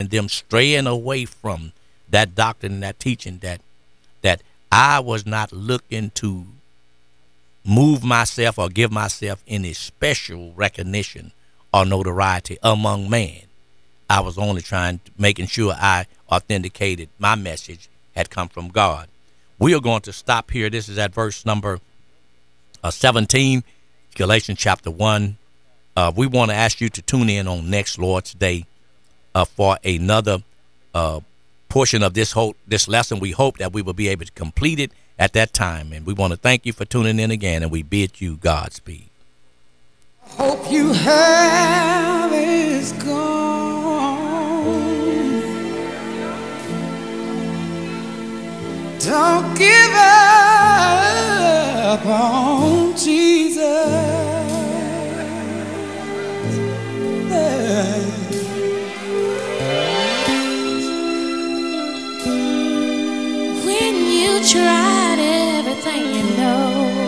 them straying away from that doctrine and that teaching, that I was not looking to move myself or give myself any special recognition or notoriety among man. I was only making sure I authenticated my message had come from God. We are going to stop here. This is at verse number 17, Galatians chapter 1. We want to ask you to tune in on next Lord's Day for another portion of this lesson. We hope that we will be able to complete it at that time. And we want to thank you for tuning in again, and we bid you Godspeed. Hope you have is gone. Don't give up on Jesus. When you tried everything you know,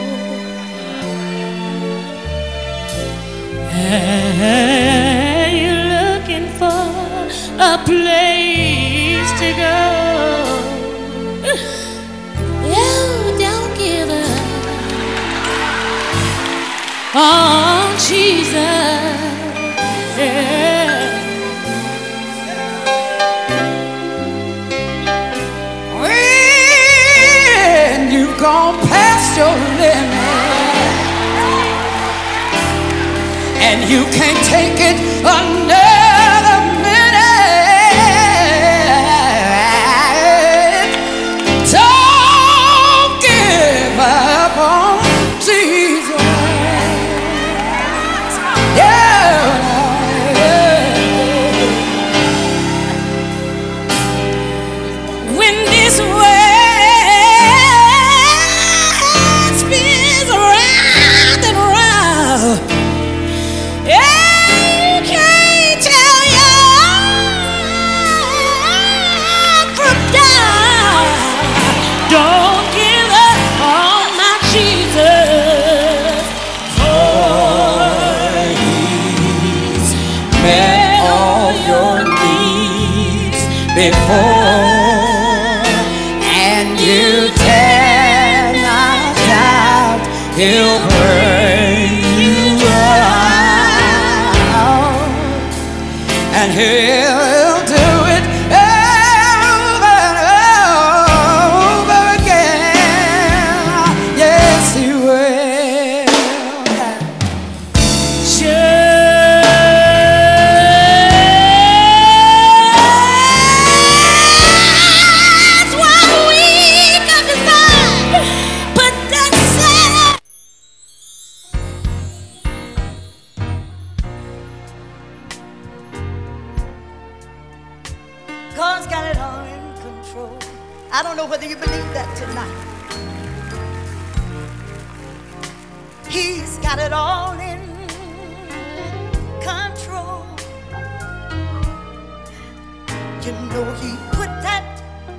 and you're looking for a place to go, you don't give up on Jesus. Yeah. When you've gone past your limit and you can't take it another minute, don't give up on Jesus. When this world spins round and round, yeah, you can't tell your from down. Don't give up on my Jesus, for He's met all your needs Before, and you cannot doubt He'll bring you out, and He'll do it over and over again. Yes, He will. Just one week of the sun, but that's it. God's got it all in control. I don't know whether you believe that tonight. He's got it all in control. You know He put that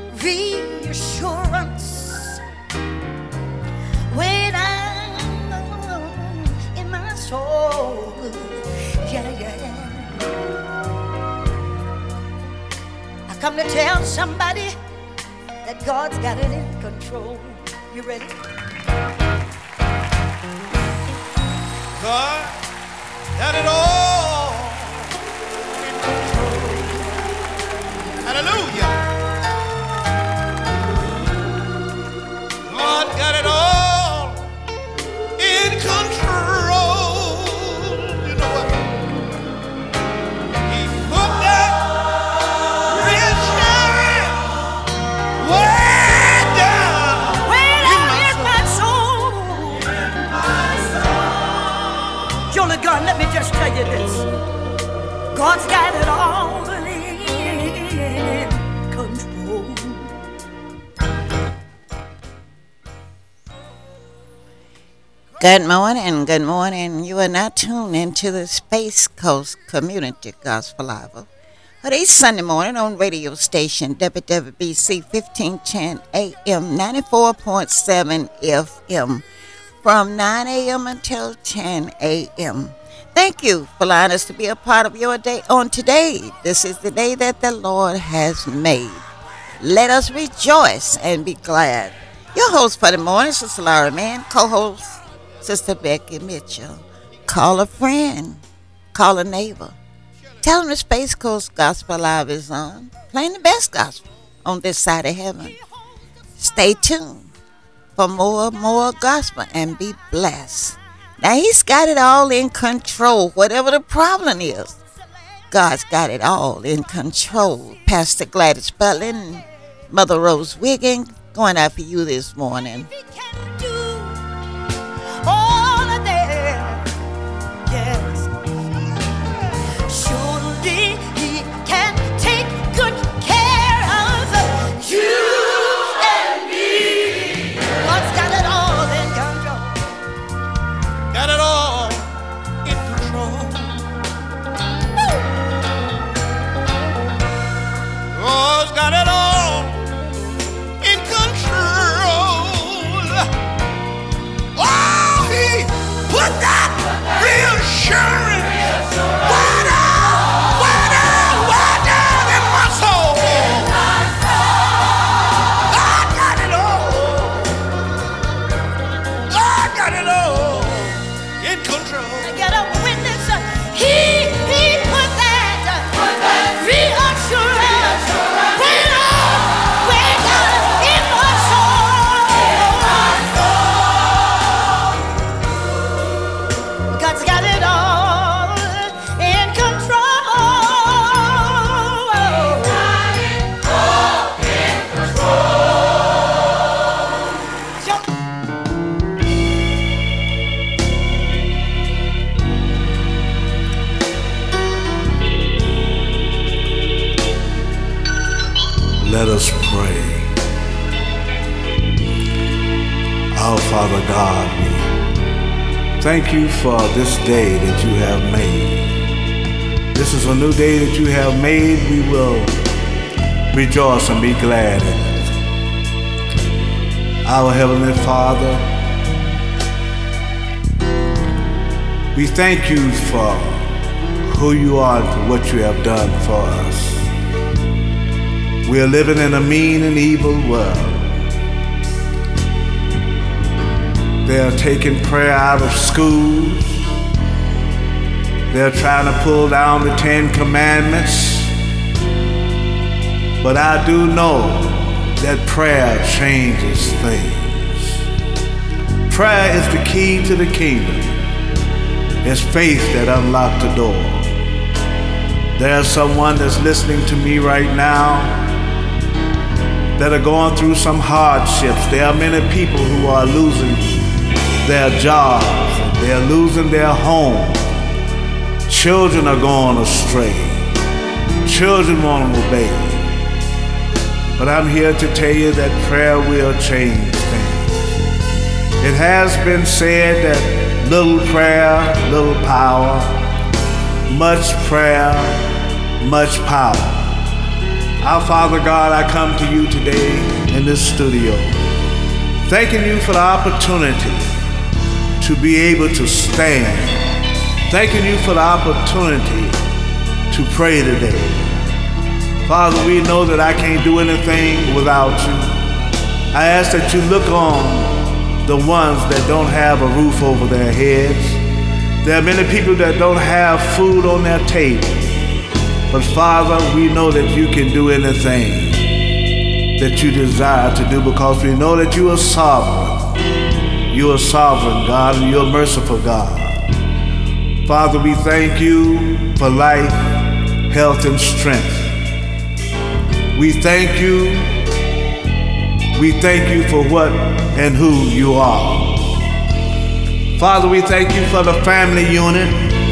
reassurance way down in my soul. Yeah, yeah. I come to tell somebody that God's got it in control. You ready? God got it all in control. Hallelujah. God got it all in control. You know what? He put that reassurance way down in my soul. Jolie Gunn, let me just tell you this. God's got it all in control. Good morning, good morning. You are now tuned into the Space Coast Community Gospel Bible. Each Sunday morning on radio station WWBC 1510 AM 94.7 FM from 9 a.m. until 10 a.m. Thank you for allowing us to be a part of your day on today. This is the day that the Lord has made. Let us rejoice and be glad. Your host for the morning, Sister Laura Mann, co-host, Sister Becky Mitchell. Call a friend, call a neighbor. Tell them the Space Coast Gospel Live is on, playing the best gospel on this side of heaven. Stay tuned for more gospel and be blessed. Now, he's got it all in control, whatever the problem is. God's got it all in control. Pastor Gladys Butler and Mother Rose Wiggin going out for you this morning. He can do all of that. Yes. Surely he can take good care of you and me. God's got it all in control. Got it all in control. God's got it all in control. Oh, he put that reassurance way down in my soul. God got it all. God got it all in control. I got a witness. He put that reassurance way down in my soul. God's got it all in control. Let us pray. Our Father God, we thank you for this day that you have made. This is a new day that you have made. We will rejoice and be glad in it. Our Heavenly Father, we thank you for who you are and for what you have done for us. We are living in a mean and evil world. They are taking prayer out of schools. They're trying to pull down the 10 Commandments. But I do know that prayer changes things. Prayer is the key to the kingdom. It's faith that unlocks the door. There's someone that's listening to me right now that are going through some hardships. There are many people who are losing their jobs. They're losing their home. Children are going astray. Children won't obey. But I'm here to tell you that prayer will change things. It has been said that little prayer, little power. Much prayer, much power. Our Father God, I come to you today in this studio, thanking you for the opportunity to be able to stand, thanking you for the opportunity to pray today. Father, we know that I can't do anything without you. I ask that you look on the ones that don't have a roof over their heads. There are many people that don't have food on their table. But Father, we know that you can do anything that you desire to do because we know that you are sovereign. You are sovereign, God, and you're a merciful God. Father, we thank you for life, health, and strength. We thank you. We thank you for what and who you are. Father, we thank you for the family unit.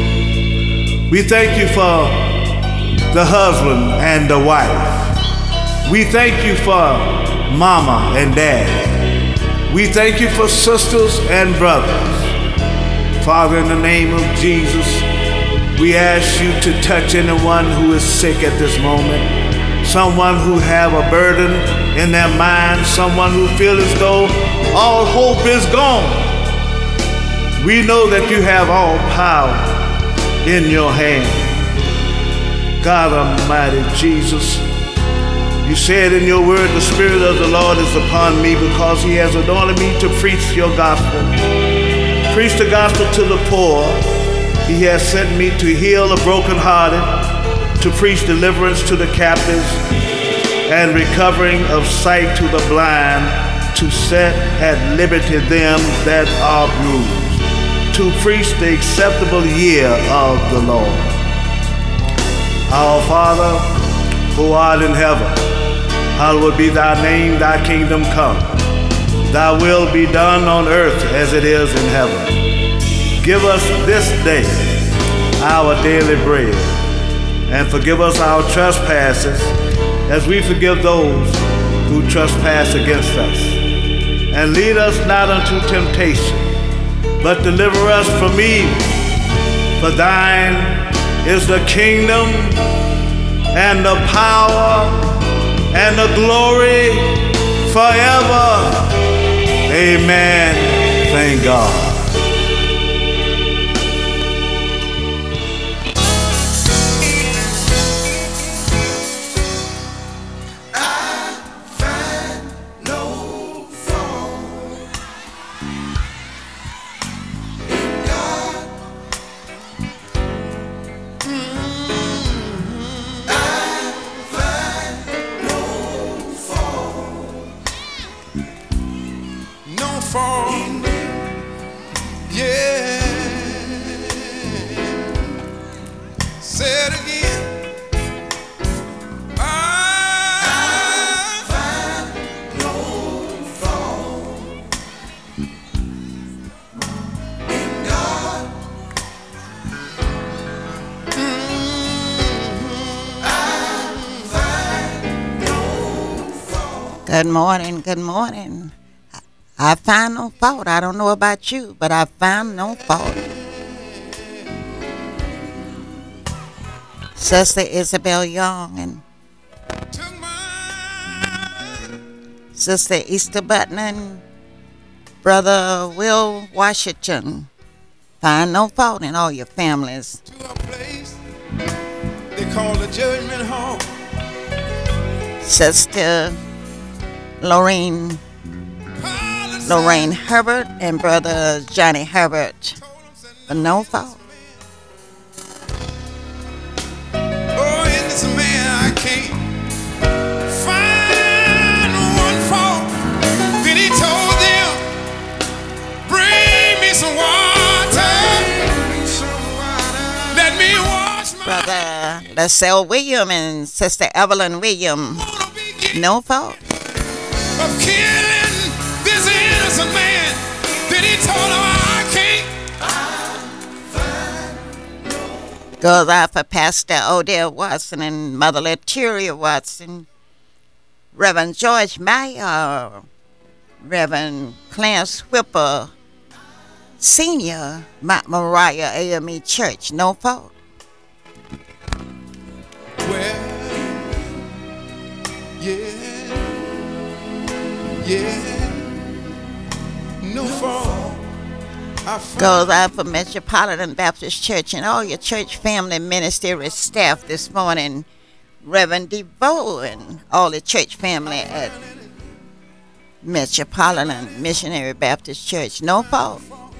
We thank you for the husband and the wife. We thank you for mama and dad. We thank you for sisters and brothers. Father, in the name of Jesus, we ask you to touch anyone who is sick at this moment, someone who have a burden in their mind, someone who feels as though all hope is gone. We know that you have all power in your hand. God Almighty Jesus, you said in your word, the Spirit of the Lord is upon me because he has anointed me to preach your gospel. Preach the gospel to the poor. He has sent me to heal the brokenhearted, to preach deliverance to the captives, and recovering of sight to the blind, to set at liberty them that are bruised, to preach the acceptable year of the Lord. Our Father, who art in heaven, hallowed be thy name, thy kingdom come. Thy will be done on earth as it is in heaven. Give us this day our daily bread, and forgive us our trespasses as we forgive those who trespass against us. And lead us not unto temptation, but deliver us from evil. For thine is the kingdom and the power and the glory forever. Amen. Thank God. Good morning, good morning. I find no fault. I don't know about you, but I found no fault. Sister Isabel Young and Sister Easter Button and Brother Will Washington. Find no fault in all your families. To a place they call the Judgment Hall. Sister Lorraine Herbert and Brother Johnny Herbert. But no fault. Oh, in this man I can't find one fault. Then he told them, bring me some water. Let me wash my Brother LaSalle William and Sister Evelyn William. No fault. Of killing this innocent man. Then he told him I can't. Goes out for Pastor Odell Watson and Mother Laturia Watson, Reverend George Meyer, Reverend Clarence Whipper, Senior, Mount Moriah AME Church. No fault. Well, yeah, no fault. Goes out for Metropolitan Baptist Church and all your church family ministry staff this morning. Reverend DeVoe and all the church family at Metropolitan Missionary Baptist Church. No fault.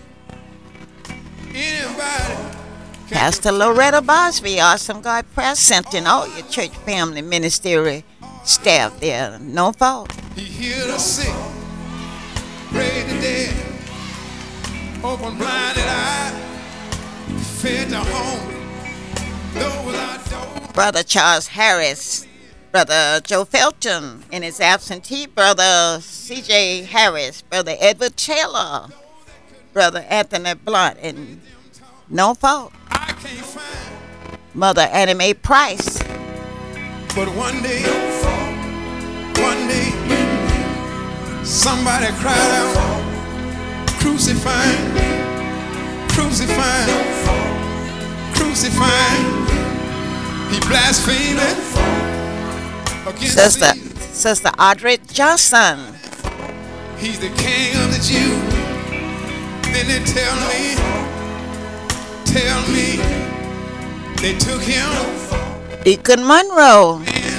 Pastor Loretta Bosby, Awesome God Prayer Center, and all your church family ministry staff there. No fault. He healed the sick, raised the dead, opened blinded eyes, fed the hungry, those without doors. Brother Charles Harris, Brother Joe Felton, and his absentee brother C.J. Harris, Brother Edward Taylor, Brother Anthony Blunt, and no fault. I can't find. Mother Annie Mae Price. But one day, somebody cried out, crucify him, crucify him, crucify him. He blasphemed against Sister Audrey Johnson. He's the king of the Jews. Then they tell me They took him, Deacon Monroe.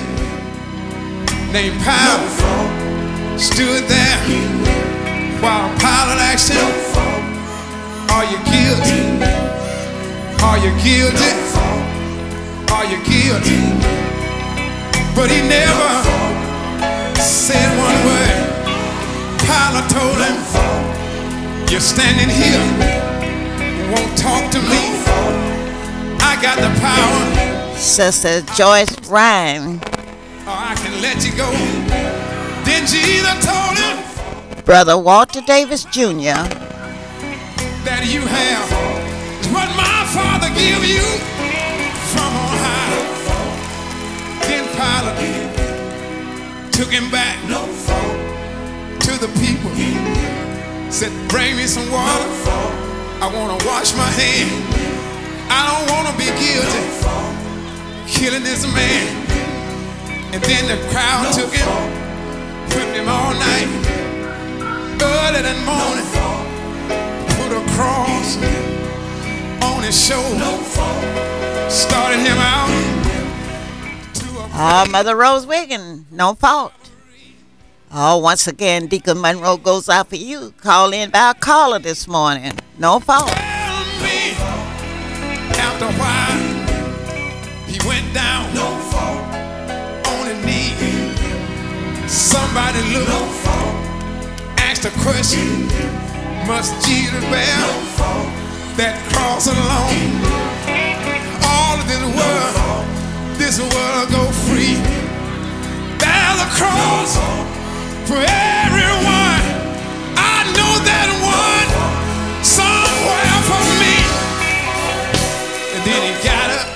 named Pilate, stood there while Pilate asked him, are you guilty? Are you guilty? Are you guilty? But he never said one word. Pilate told him, you're standing here, won't talk to me. I got the power. Sister Joyce Rhyme. Or I can let you go. Then Jesus told him, Brother Walter Davis Jr. that you have is what my Father give you from on high. Then Pilate took him back to the people. Said, bring me some water. I want to wash my hands. I don't want to be guilty killing this man. And then the crowd took him, whipped him all night, early that morning, put a cross on his shoulder, started him out to a Mother Rose Wiggin, no fault. Oh, once again, Deacon Monroe goes out for you. Call in by a caller this morning. No fault. tell me. After a while, he went down on his knees. Somebody looked, asked a question, must Jesus bear that cross alone? All of this world go free. There's a cross for everyone. I know that one somewhere for me. And then he got up,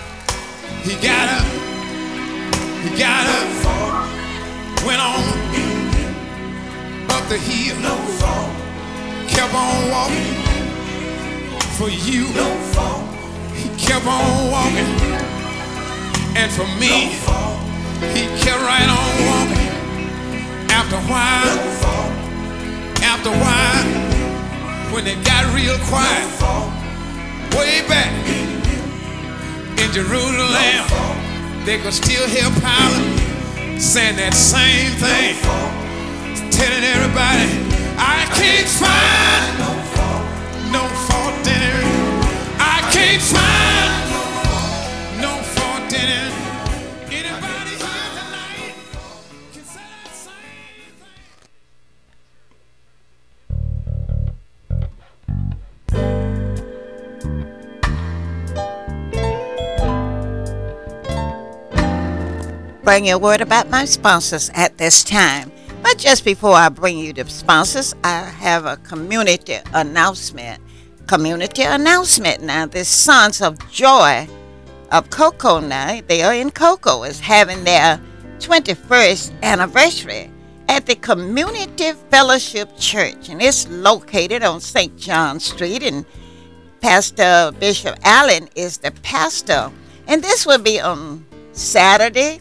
went on up the hill, kept on walking for you. He kept on walking, and for me, he kept right on walking. After a while, when it got real quiet, way back in Jerusalem, they could still hear Pilate saying that same thing, telling everybody, I can't find no fault in it. I can't find no fault in it. Anybody here tonight can say that same thing? Bring your word about my sponsors at this time. But just before I bring you the sponsors, I have a community announcement. Now, the Sons of Joy of Cocoa now, they are in Cocoa, is having their 21st anniversary at the Community Fellowship Church. And it's located on St. John Street, and Pastor Bishop Allen is the pastor. And this will be on Saturday,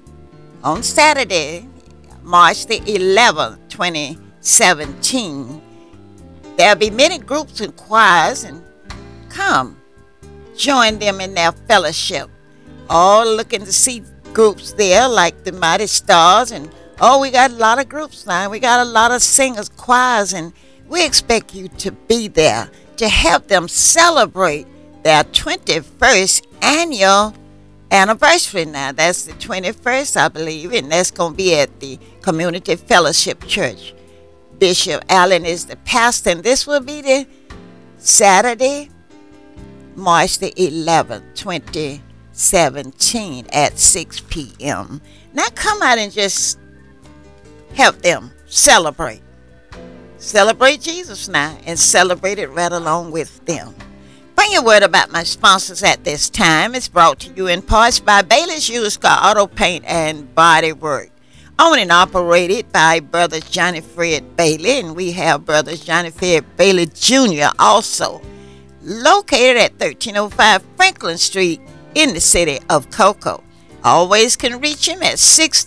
March the 11th, 2017. There'll be many groups and choirs, and come, join them in their fellowship. All looking to see groups there like the Mighty Stars, and we got a lot of groups now. We got a lot of singers, choirs, and we expect you to be there to help them celebrate their 21st annual anniversary. Now that's the 21st, I believe, and that's going to be at the Community Fellowship Church. Bishop Allen is the pastor, and this will be the Saturday, March the 11th, 2017 at 6 p.m. Now come out and just help them celebrate Jesus now, and celebrate it right along with them. Bring your word about my sponsors at this time. It's brought to you in parts by Bailey's Used Car Auto Paint and Body Work. Owned and operated by Brothers Johnny Fred Bailey, and we have Brothers Johnny Fred Bailey Jr. also. Located at 1305 Franklin Street in the city of Cocoa. Always can reach him at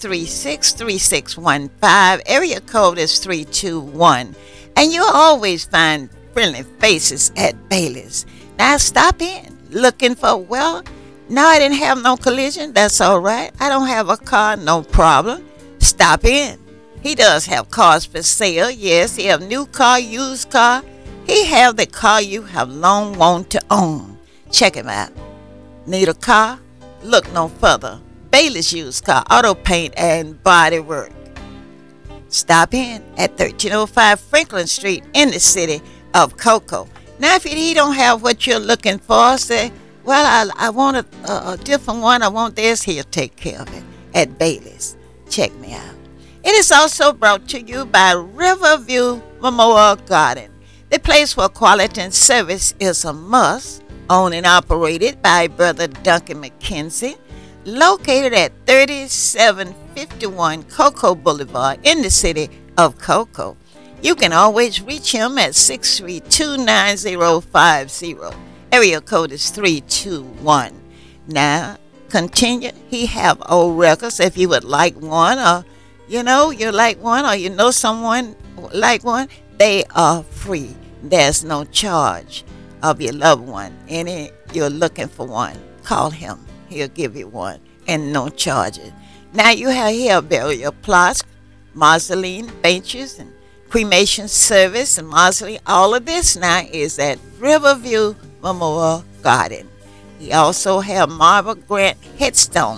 636-3615. Area code is 321. And you'll always find friendly faces at Bailey's. Now stop in looking for, No, I didn't have no collision. That's all right. I don't have a car, no problem. Stop in. He does have cars for sale. Yes, he have new car, used car. He have the car you have long wanted to own. Check him out. Need a car? Look no further. Bailey's Used Car, Auto Paint, and Body Work. Stop in at 1305 Franklin Street in the city of Cocoa. Now, if he don't have what you're looking for, say, well, I want a different one. I want this. He'll take care of it at Bailey's. Check me out. It is also brought to you by Riverview Memorial Garden. The place where quality and service is a must. Owned and operated by Brother Duncan McKenzie. Located at 3751 Cocoa Boulevard in the city of Cocoa. You can always reach him at 632-9050. Area code is 321. Now, continue. He have old records if you would like one, or you like one, or you know someone like one. They are free. There's no charge of your loved one. Any you're looking for one, call him. He'll give you one and no charges. Now you have here burial plots, mausoleum benches, and cremation service and mausoleum. All of this now is at Riverview Memorial Garden. He also have Marble Grant headstone,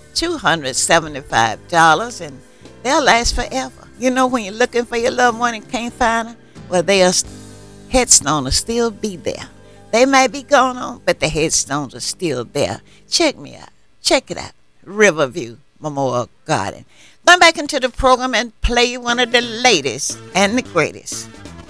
$275, and they'll last forever. You know when you're looking for your loved one and can't find her, well, their headstone will still be there. They may be gone on, but the headstones are still there. Check me out. Check it out. Riverview Memorial Garden. Going back into the program and play you one of the latest and the greatest.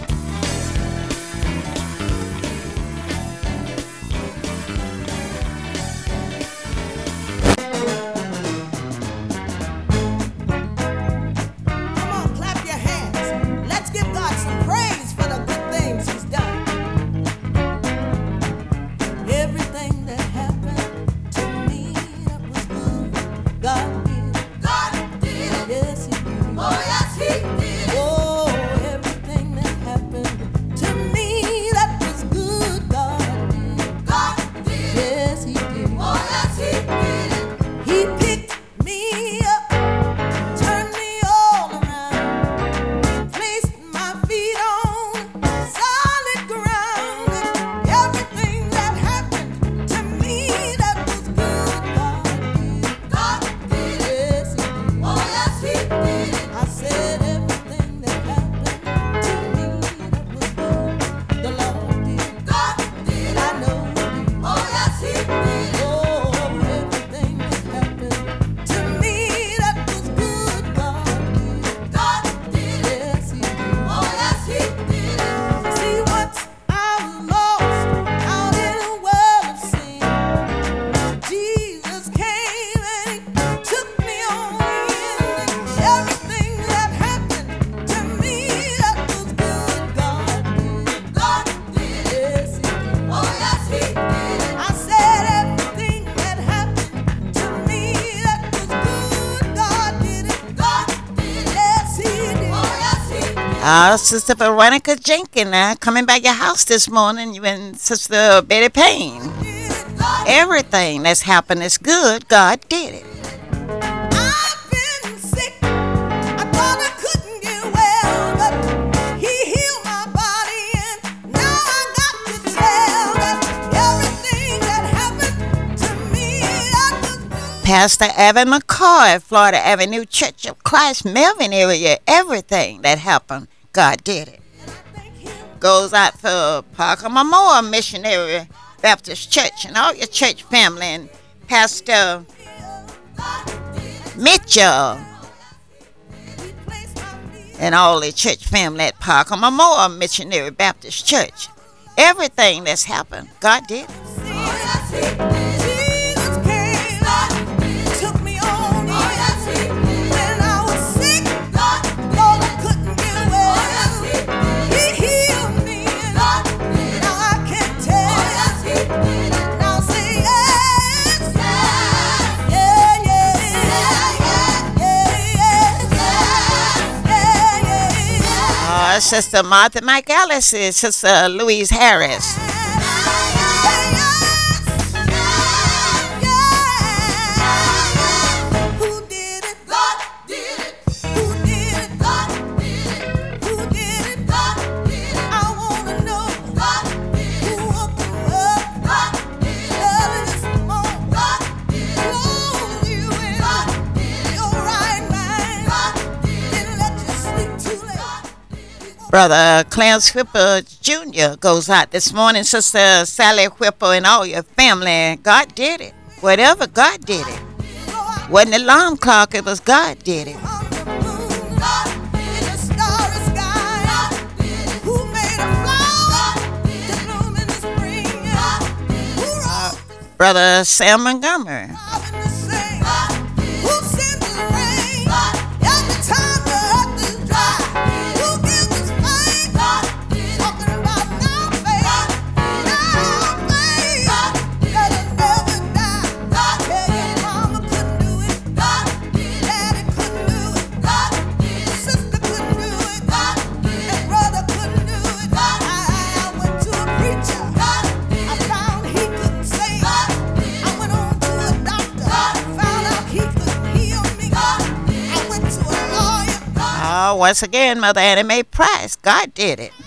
Come on, clap your hands. Let's give God some praise for the good things He's done. Everything that happened to me that was good, God did. God did. Yes, He did. Oh, yes, He did. Oh, everything that happened to me that was good, God did. God did. Yes, He did. Oh, yes, He did. He picked me up, turned me all around, placed my feet on solid ground. Everything that happened to me that was good, God did. Yes, He did. Oh, yes, He did. I said everything that happened to me that was good, the Lord did. God did. I know He did. Oh, yes, He did. Oh, everything that happened to me that was good, God did. God did. Yes, He did. Oh, yes, He did. See, once I was lost out in a world of sin, Jesus came and He took me on in. Everything that happened to me that was good, God did. God did. Yes, He did. Oh, yes, He did. I said everything that happened to me that was good, God did it. God did. Yes, He did. Oh, yes, He did. Sister Veronica Jenkins now coming by your house this morning. You and Sister Betty Payne. Everything that's happened is good. God did it. I've been sick. I thought I couldn't get well, but He healed my body, and now I got to tell that everything that happened to me that was good. Pastor Evan McCoy at Florida Avenue Church of Christ, Melvin area. Everything that happened, God did it. Goes out for Parker Memorial Missionary Baptist Church and all your church family, and Pastor Mitchell and all the church family at Parker Memorial Missionary Baptist Church. Everything that's happened, God did it. Oh, yes, He did. Jesus came, took me on in. When I was sick, thought I couldn't get well. He healed me, and now I can tell. Now say yes, yeah, yeah, yeah. Sister Martha Mike Ellis is Sister Louise Harris. Brother Clarence Whipper Jr. goes out this morning. Sister Sally Whipper and all your family. God did it. Whatever, God did it. Wasn't the alarm clock, it was God did it. Brother Sam Montgomery. Once again, Mother Annie Mae Price, God did it.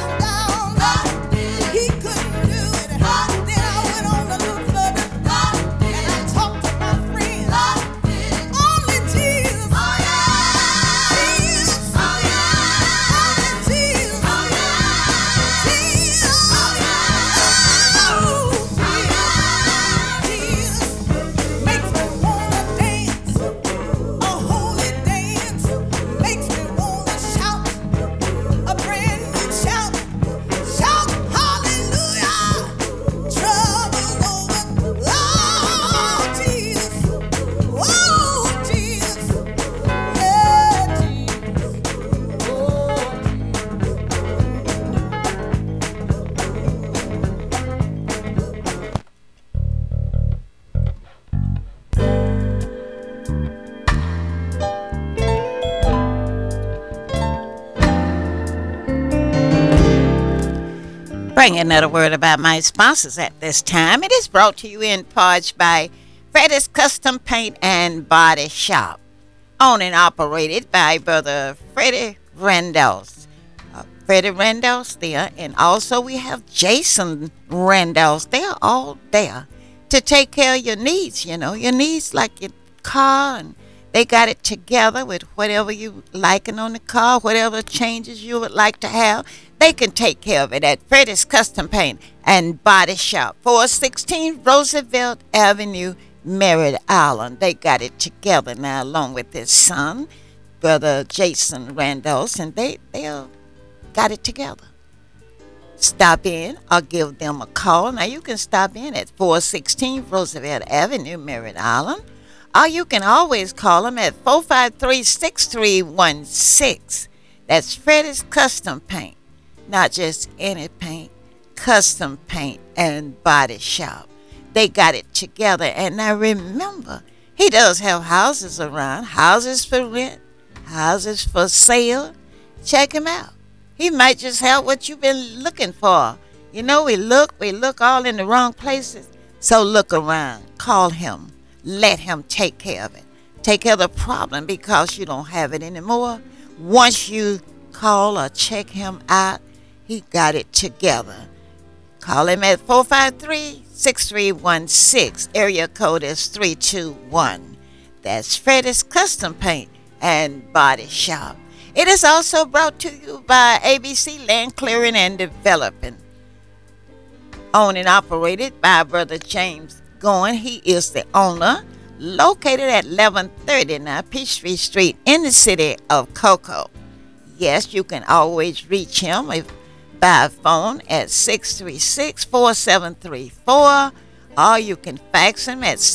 Bring another word about my sponsors at this time. It is brought to you in part by Freddie's Custom Paint and Body Shop, owned and operated by Brother Freddie Randolph. Freddie Randolph there, and also we have Jason Randolph. They are all there to take care of your needs, your needs like your car, and they got it together with whatever you liking on the car, whatever changes you would like to have. They can take care of it at Freddie's Custom Paint and Body Shop, 416 Roosevelt Avenue, Merritt Island. They got it together now, along with his son, Brother Jason Randolph, and they got it together. Stop in or give them a call. Now, you can stop in at 416 Roosevelt Avenue, Merritt Island, or you can always call them at 453-6316. That's Freddie's Custom Paint. Not just any paint, custom paint and body shop. They got it together. And now remember, he does have houses around, houses for rent, houses for sale. Check him out. He might just have what you've been looking for. We look all in the wrong places. So look around, call him, let him take care of it. Take care of the problem because you don't have it anymore. Once you call or check him out, he got it together. Call him at 453-6316. Area code is 321. That's Freddie's Custom Paint and Body Shop. It is also brought to you by ABC Land Clearing and Developing. Owned and operated by Brother James Goin. He is the owner. Located at 1139 Peachtree Street in the city of Cocoa. Yes, you can always reach him by phone at 636-4734, or you can fax him at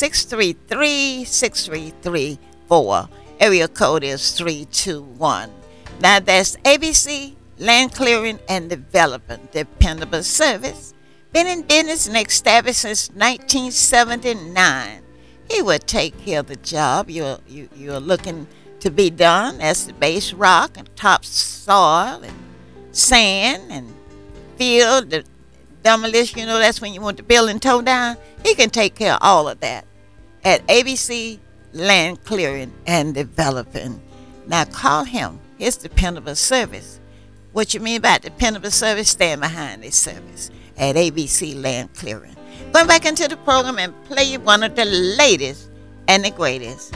633-6334. Area code is 321. Now that's ABC Land Clearing and Development. Dependable service. Been in business and established since 1979. He will take care of the job you're looking to be done. That's the base rock and topsoil and sand and field, the demolition. That's when you want the building towed down. He can take care of all of that at ABC Land Clearing and Developing. Now call him. His dependable service. What you mean by dependable service? Stand behind this service at ABC Land Clearing. Going back into the program and play you one of the latest and the greatest.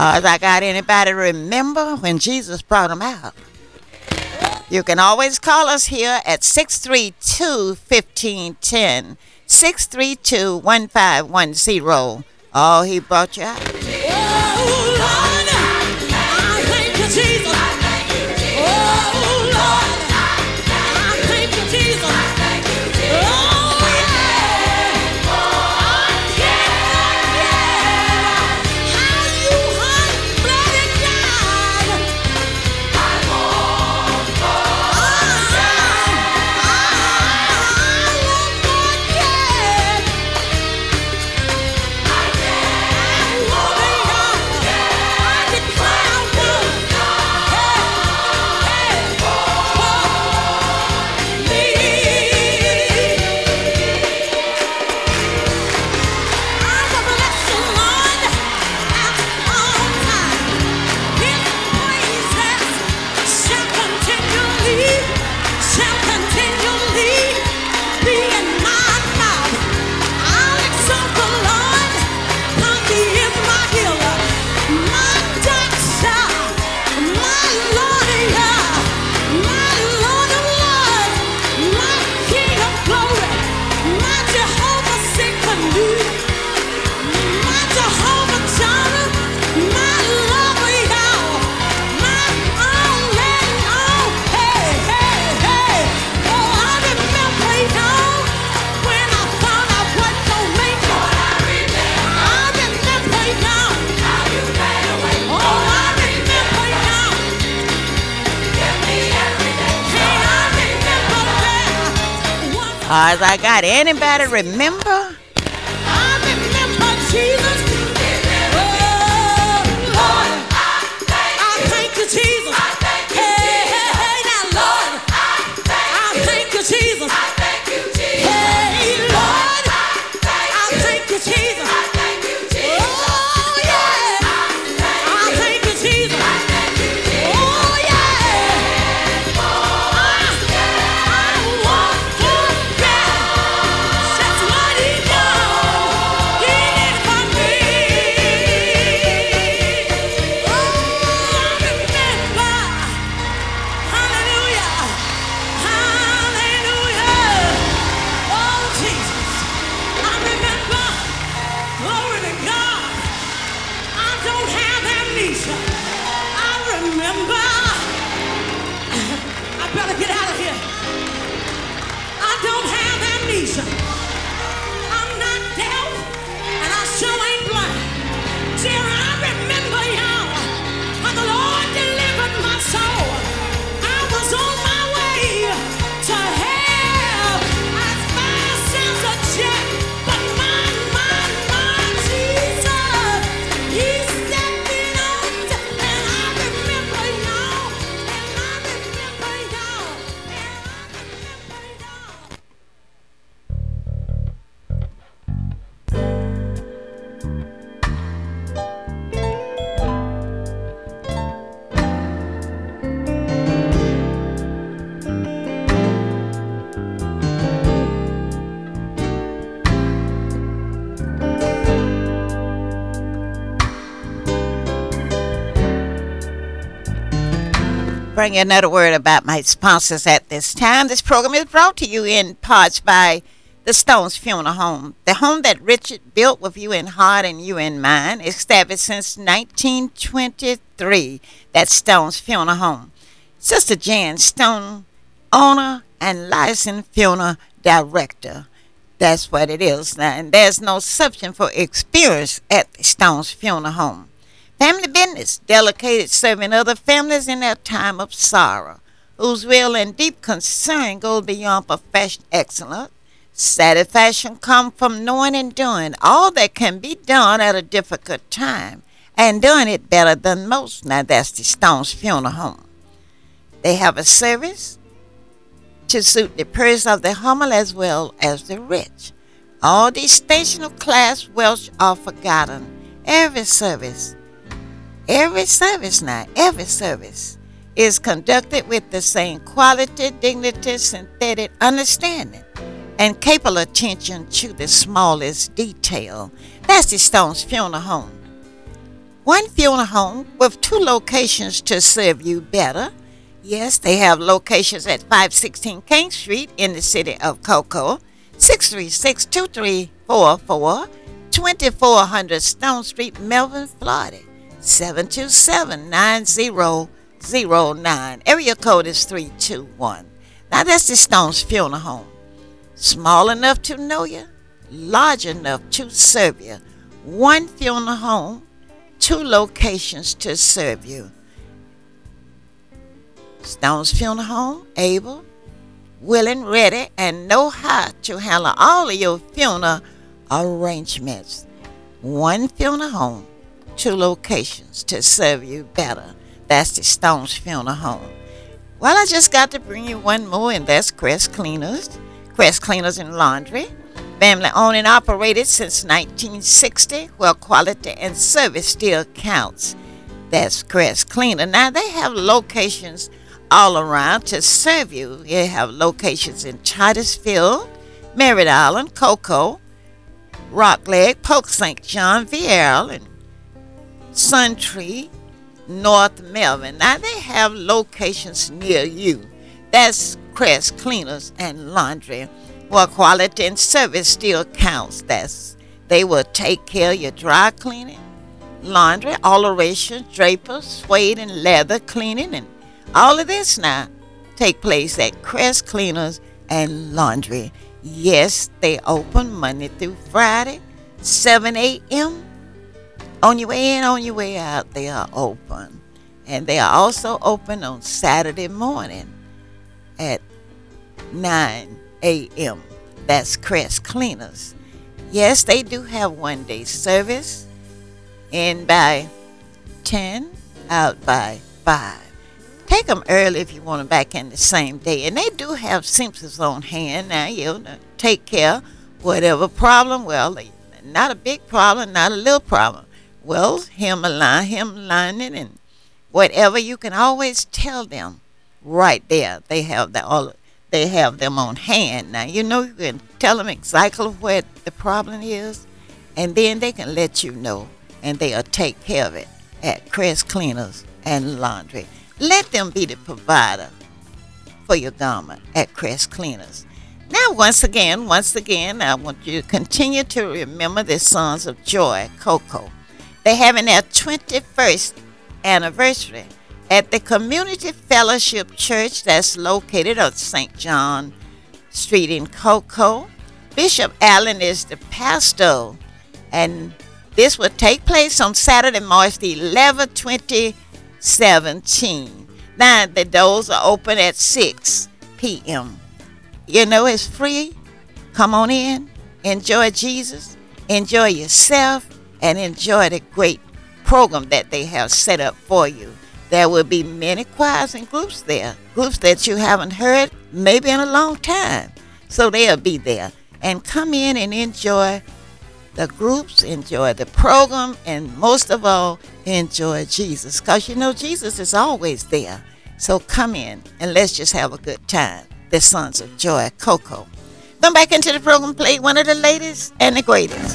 I got anybody remember when Jesus brought them out? You can always call us here at 632-1510, 632-1510. Oh, he brought you out. Oh, Lord, I thank you, Jesus. Oh, Lord, I thank you, Jesus. Oh, yeah. How you hot-blooded God. As I got anybody remember? I remember Jesus. Oh, Lord, I thank you, Jesus. Hey, now, Lord, I thank you, Jesus. Hey, Lord, I thank you, Jesus. Oh, yeah, I thank you, Jesus. Oh, yeah, I want to get. That's what he done. He did for me. Oh, I remember. Hallelujah. Hallelujah. Oh, Jesus. I remember. Glory to God. I don't have amnesia. I remember. I better get out of here. I don't have amnesia. I'm not deaf, and I sure ain't blind. See, I remember y'all when the Lord delivered my soul. I was on my way to hell as fast as a jet, but my Jesus, He set me on, and I remember y'all, and I remember y'all, and I remember y'all. Bring you another word about my sponsors at this time. This program is brought to you in parts by the Stones Funeral Home, the home that Richard built with you in heart and you in mind, established since 1923. That's Stones Funeral Home. Sister Jan Stone, owner and licensed funeral director. That's what it is now, and there's no substitute for experience at the Stones Funeral Home. Family business, dedicated serving other families in their time of sorrow, whose real and deep concern goes beyond professional excellence. Satisfaction comes from knowing and doing all that can be done at a difficult time, and doing it better than most. Now that's the Stones Funeral Home. They have a service to suit the purse of the humble as well as the rich. All these stational class wealth are forgotten. Every service is conducted with the same quality, dignity, synthetic understanding, and capable attention to the smallest detail. That's the Stones Funeral Home. One funeral home with 2 locations to serve you better. Yes, they have locations at 516 King Street in the city of Cocoa, 636-2344, 2400 Stone Street, Melville, Florida, 727-9009. Area code is 321. Now that's the Stones Funeral Home. Small enough to know you, large enough to serve you. One funeral home, 2 locations to serve you. Stones Funeral Home, able, willing, ready, and know how to handle all of your funeral arrangements. One funeral home, 2 locations to serve you better. That's the Stones Funeral Home. Well, I just got to bring you one more, and that's Crest Cleaners. Crest Cleaners and Laundry. Family owned and operated since 1960, where quality and service still counts. That's Crest Cleaner. Now, they have locations all around to serve you. They have locations in Titusville, Merritt Island, Cocoa, Rockledge, Polk St. John, Vieira, and Suntree, North Melvin. Now, they have locations near you. That's Crest Cleaners and Laundry, where quality and service still counts. They will take care of your dry cleaning, laundry, alteration, draper, suede, and leather cleaning, and all of this now take place at Crest Cleaners and Laundry. Yes, they open Monday through Friday, 7 a.m. On your way in, on your way out, they are open. And they are also open on Saturday morning at 9 a.m. That's Crest Cleaners. Yes, they do have one-day service. In by 10, out by 5. Take them early if you want them back in the same day. And they do have Simpsons on hand now, take care of whatever problem. Well, not a big problem, not a little problem. Well, him lining, and whatever, you can always tell them right there. They have them on hand. Now, you can tell them exactly what the problem is, and then they can let you know, and they'll take care of it at Crest Cleaners and Laundry. Let them be the provider for your garment at Crest Cleaners. Now, once again, I want you to continue to remember the Sons of Joy, Cocoa. They're having their 21st anniversary at the Community Fellowship Church that's located on St. John Street in Cocoa. Bishop Allen is the pastor, and this will take place on Saturday, March the 11th, 2017. Now, the doors are open at 6 p.m. It's free. Come on in, enjoy Jesus, enjoy yourself, and enjoy the great program that they have set up for you. There will be many choirs and groups there, groups that you haven't heard maybe in a long time. So they'll be there. And come in and enjoy the groups, enjoy the program, and most of all, enjoy Jesus. Because Jesus is always there. So come in and let's just have a good time. The Sons of Joy, Cocoa. Come back into the program, play one of the latest and the greatest.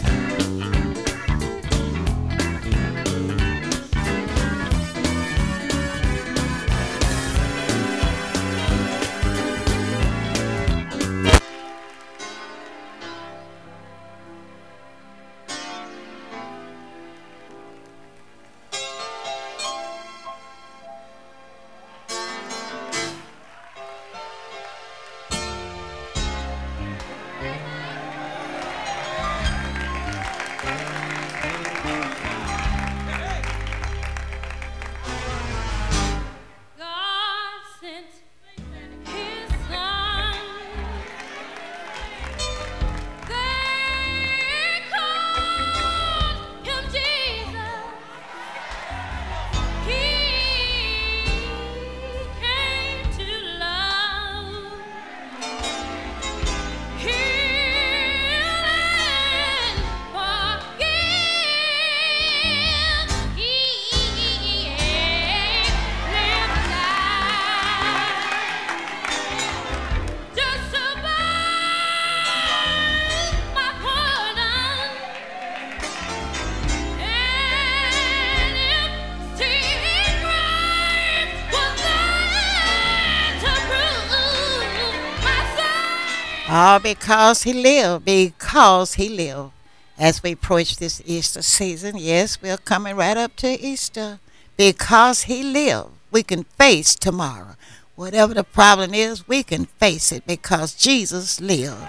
All because he lived, because he lived. As we approach this Easter season, yes, we're coming right up to Easter. Because he lived, we can face tomorrow. Whatever the problem is, we can face it because Jesus lived.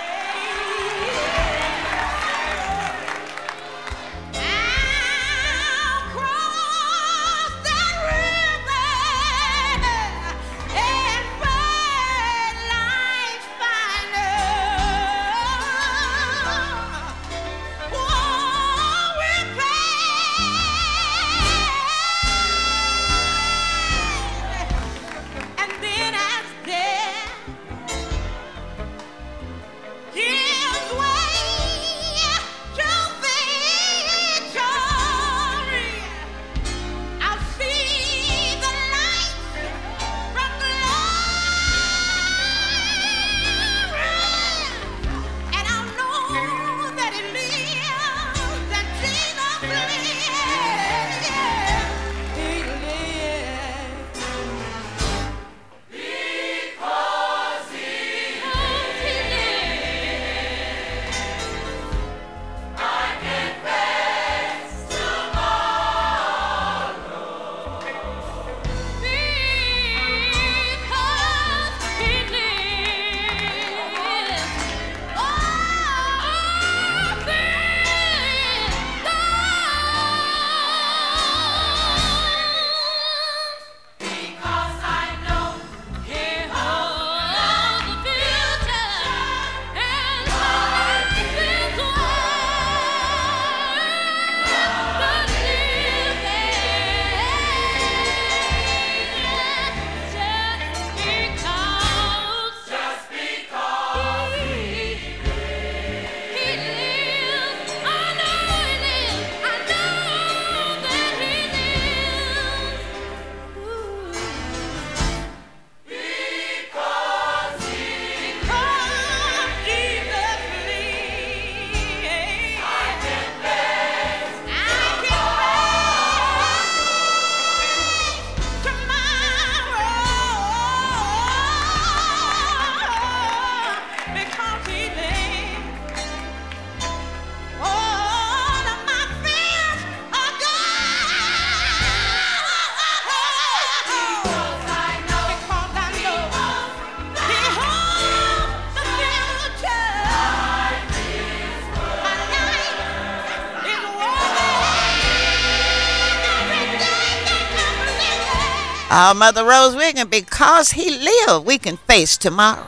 Mother Rose Wiggin, because he lived, we can face tomorrow.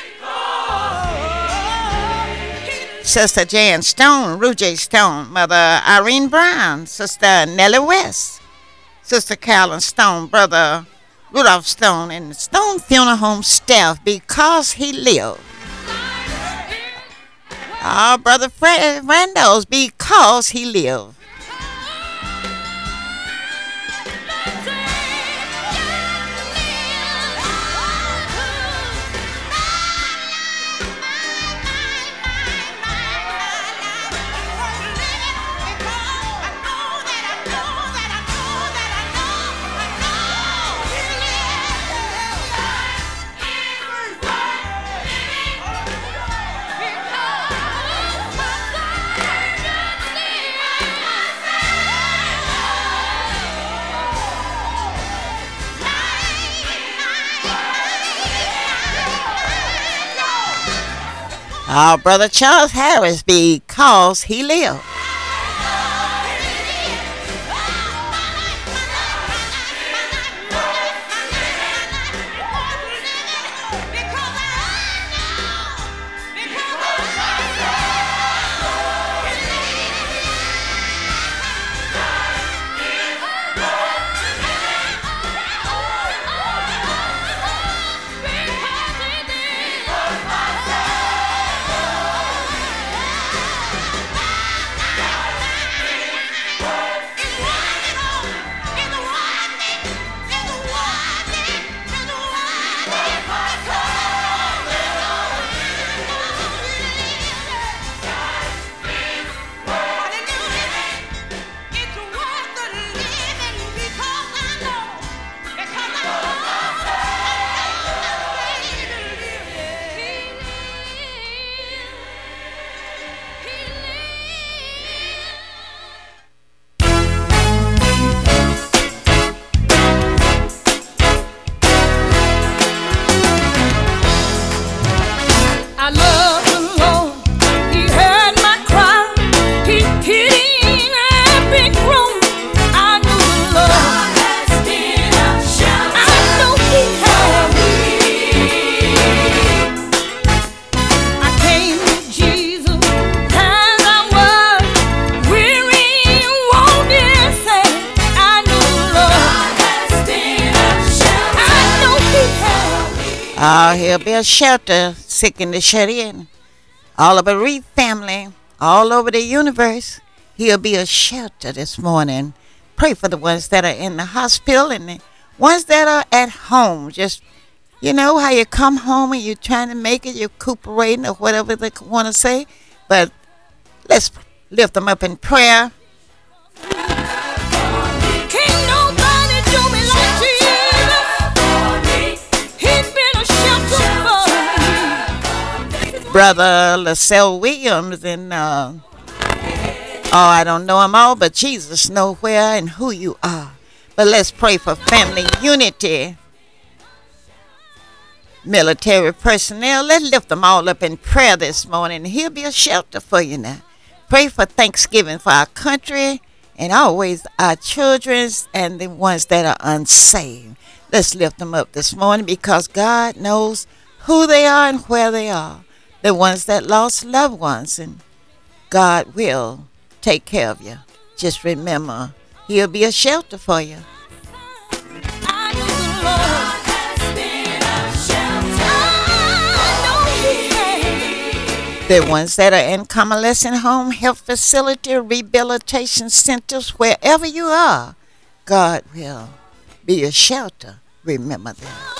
Sister Jan Stone, Ruth J. Stone, Mother Irene Brown, Sister Nellie West, Sister Carolyn Stone, Brother Rudolph Stone, and the Stone Funeral Home staff, because he lived. Brother Fred Randall's, because he lived. Brother Charles Harris, because he lived. He'll be a shelter, sick and the shut in. All of a bereaved family, all over the universe. He'll be a shelter this morning. Pray for the ones that are in the hospital and the ones that are at home. Just, you know how you come home and you're trying to make it, you're recuperating or whatever they want to say. But let's lift them up in prayer. Can't nobody do me like Jesus. He's been a shelter for me. Brother LaSalle Williams and I don't know them all, but Jesus knows where and who you are. But let's pray for family unity. Military personnel, let's lift them all up in prayer this morning. He'll be a shelter for you now. Pray for Thanksgiving for our country and always our children and the ones that are unsaved. Let's lift them up this morning because God knows who they are and where they are. The ones that lost loved ones, and God will take care of you. Just remember, He'll be a shelter for you. I know the Lord has been a shelter. The ones that are in convalescent home, health facility, rehabilitation centers, wherever you are, God will be a shelter. Remember that.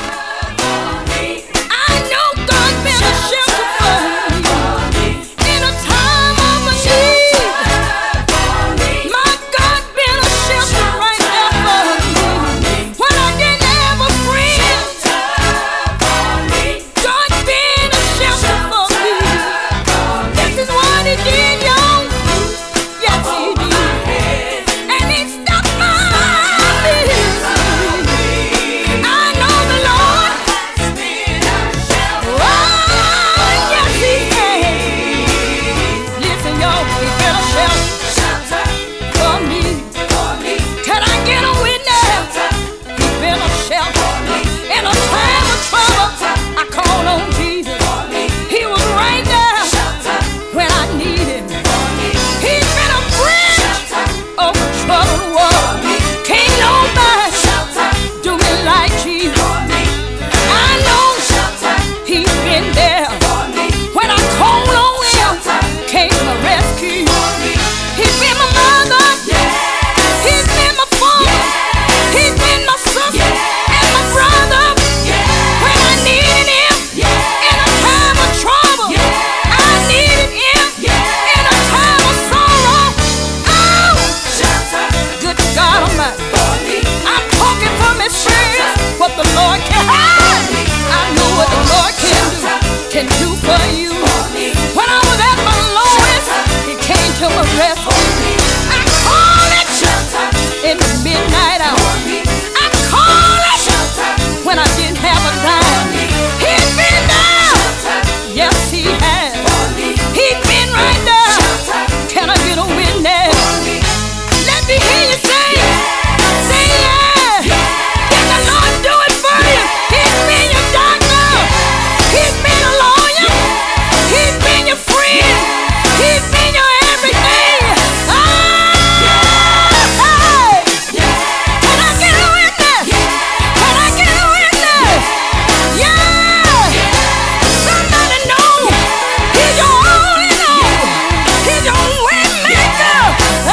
I know God's been a shelter for me in a time of need. My God been a shelter right there for me when I didn't have a friend. God been a shelter for me. This is what He did, y'all. Yes, He did, and He stopped my bills. I know the Lord has been a shelter. Oh, yes, He has. Listen, y'all, He's been a shelter for me. Can I get a witness? He's been a shelter in a time of trouble. I called on Jesus. He was right there when I needed Him. He's been a bridge over troubled water. Can't nobody do me like Jesus. I know He's been there when I called on Him. Came to rescue. He's been my mother. He's been my father. He's been my sister and my brother. When I needed Him in a time of trouble, I needed Him in a time of sorrow. Oh, good God Almighty, I'm talking from experience what the Lord can. I know what the Lord can do for you. When I was at my lowest, He came to my rescue. I call it in the midnight hour. I call it when I didn't have a dime. He's been there. Yes, He has. He's been right there. Can I get a witness? Let me hear you say yeah. Can the Lord do it for you? He's been your doctor. He's been a lawyer. He's been your friend. He's been your everything. Can I get a witness? Can I get a witness? Yeah. Somebody know He's your all in all. He's your way maker.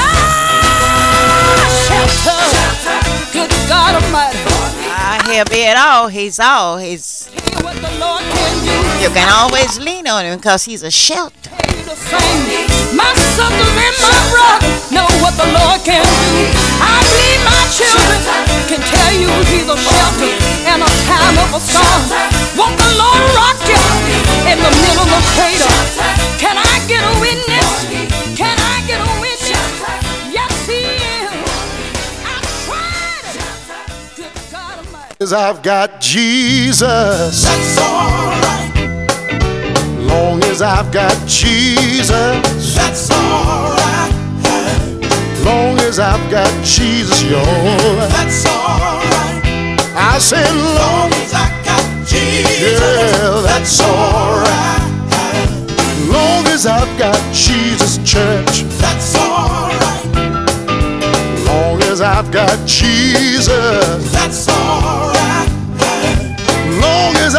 Shelter. Good God Almighty. He'll be it all. He's all. He's. Hear what the Lord can do. You can always lean on Him because He's a shelter. My sisters and my brothers know what the Lord can do. I believe my children can tell you He's a shelter in a time of a storm. Won't the Lord rock you in the middle of a crater? Can I get a witness? Can I get a witness? Yes, He is. I tried it. Good God Almighty. 'Cause I've got Jesus. That's alright. Long as I've got Jesus. That's alright. Long as I've got Jesus, yo. That's alright. I said long As I got Jesus. yeah, that's alright. Long as I've got Jesus, church. That's alright. Long as I've got Jesus. That's alright. Long as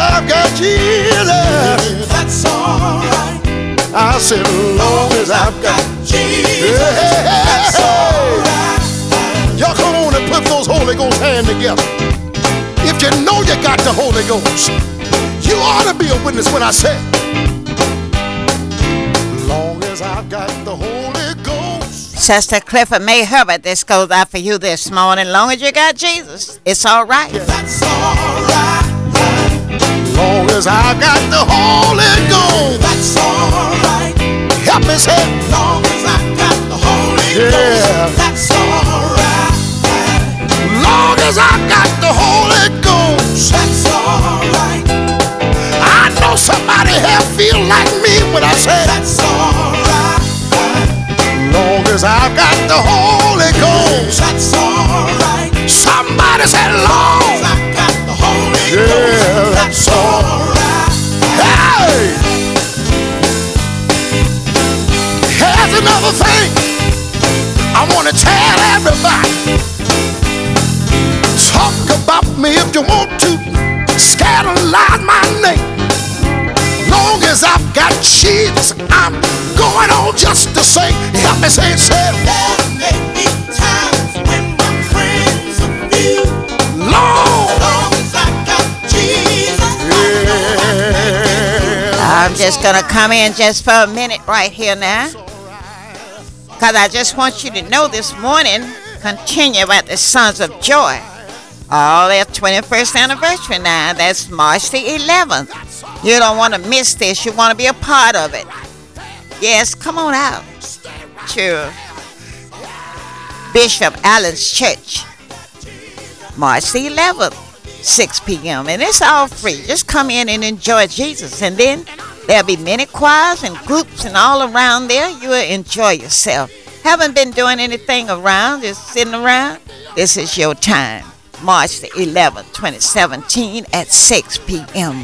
said, long as I've got Jesus, that's all right. Y'all come on and put those Holy Ghost hands together. If you know you got the Holy Ghost, you ought to be a witness when I say, long as I've got the Holy Ghost. Sister Clifford May Herbert, this goes out for you this morning. Long as you got Jesus, it's all right. Yeah, that's all right. Long as I got the Holy Ghost, that's all right. Help me say, long as I got the Holy Ghost, that's all right. Long as I got the Holy Ghost, that's all right. I know somebody here feel like me when I say, that's all right. Long as I got the Holy Ghost, that's all right. Somebody said, long as I got the Holy Ghost, that's all right. Hey! Here's another thing I want to tell everybody. Talk about me if you want to, scandalize my name. Long as I've got Jesus, I'm going on just to say, help me say, there may be times when my friends are few. Long as I got Jesus, I'm just going to come in just for a minute right here now, because I just want you to know this morning, continue at the Sons of Joy. Oh, their 21st anniversary now. That's March the 11th. You don't want to miss this. You want to be a part of it. Yes, come on out to Bishop Allen's Church, March the 11th, 6 p.m. And it's all free. Just come in and enjoy Jesus. And then there'll be many choirs and groups and all around there. You will enjoy yourself. Haven't been doing anything around, just sitting around? This is your time. March the 11th, 2017 at 6 p.m.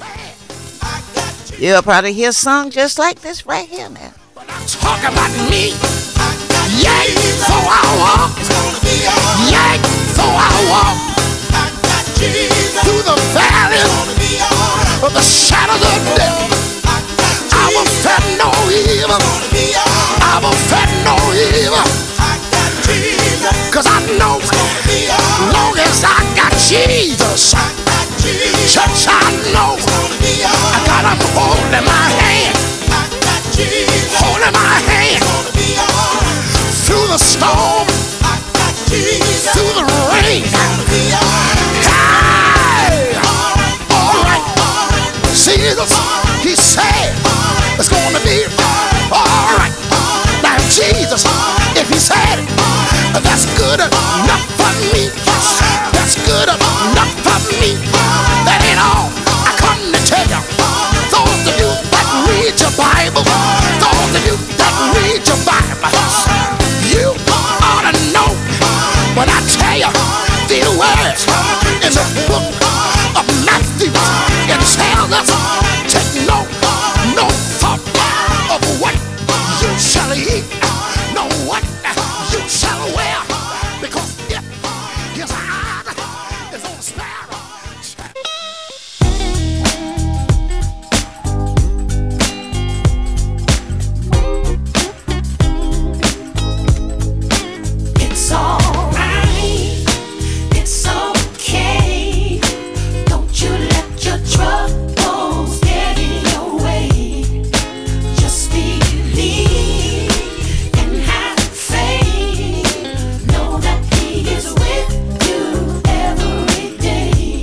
You'll probably hear a song just like this right here now. talk about me. Yeah, so I walk. Yeah, so I walk through the valley of the shadows of death. I will fear no evil. I will fear no evil. 'Cause I know long as I got Jesus, church, I know I got him holding my hand, holding my hand through the storm, through the rain. Hey, all right, Jesus, he said it's gonna be all right. Now Jesus, if he said it, that's good enough for me. That's good enough for me. That ain't all I come to tell you. Those of you that read your Bible, those of you that read your Bible, you ought to know when I tell you the words in the book of Matthew. It tells us take no thought of what you shall eat, no what you shall wear, because if his eye is on a sparrow. It's alright, it's okay. Don't you let your troubles get in your way. Just believe and have faith. Know that He is with you every day.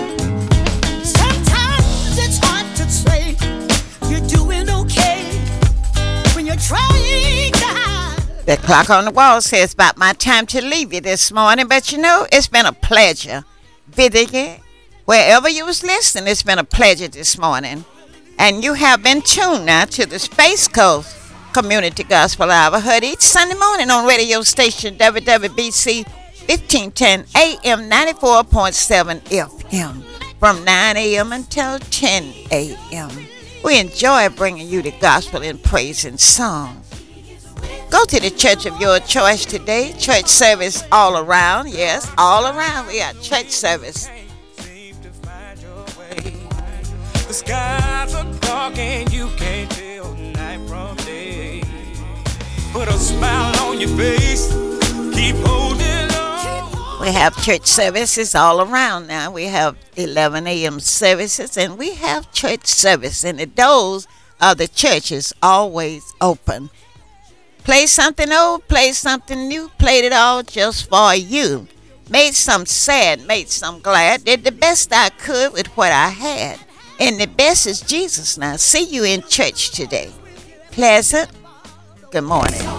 Sometimes it's hard to say you're doing okay when you're trying to hide. The clock on the wall says about my time to leave you this morning, but you know, it's been a pleasure visiting wherever you was listening. It's been a pleasure this morning. And you have been tuned now to the Space Coast Community Gospel Hour, heard each Sunday morning on radio station WWBC 1510 AM 94.7 FM from 9 a.m. until 10 a.m. We enjoy bringing you the gospel in praise and song. Go to the church of your choice today. Church service all around. Yes, all around. We got church service. The skies are dark and you can't tell night from smile on your face. Keep holding on. We have church services all around now. We have 11 a.m. services, and we have church service, and the doors of the church is always open. Play something old, play something new, played it all just for you. Made some sad, made some glad, did the best I could with what I had. And the best is Jesus now. See you in church today. Pleasant. Good morning.